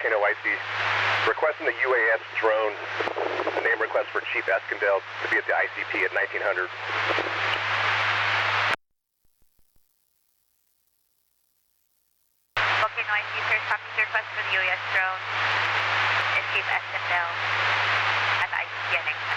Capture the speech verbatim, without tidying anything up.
Volcano Icy, requesting the U A S drone, the name request for Chief Eskandel to be at the I C P at nineteen hundred. Volcano Icy, sir, copy the request for the U A S drone and Chief Eskandel at the I C P at nineteen hundred.